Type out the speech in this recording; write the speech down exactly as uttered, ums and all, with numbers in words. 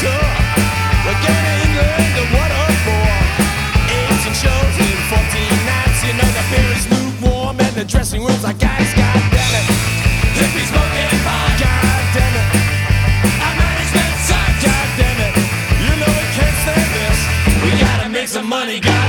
tour. We're going to England and what a bore. eighteen shows in fourteen nights. You know the beer is lukewarm and the dressing room's like ice. God damn it. Hippies smoking pot. God damn it. Our management sucks. God damn it. You know we can't stand this. We gotta make some money, guys.